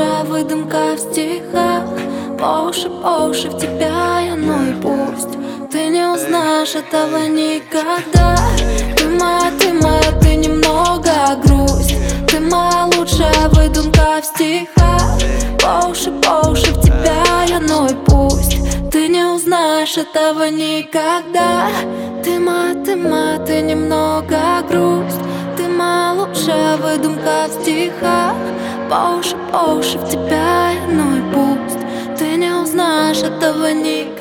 лучшая выдумка в стихах. По уши в тебя я, ну и пусть ты не узнаешь этого никогда. Ты моя, ты немного грусть. Ты моя лучшая выдумка в стихах. По уши в тебя я, ну и пусть ты не узнаешь этого никогда. Ты моя, ты немного грусть. Ты моя лучшая выдумка в стихах. По уши в тебя я, ну и пусть ты не узнаешь этого никогда.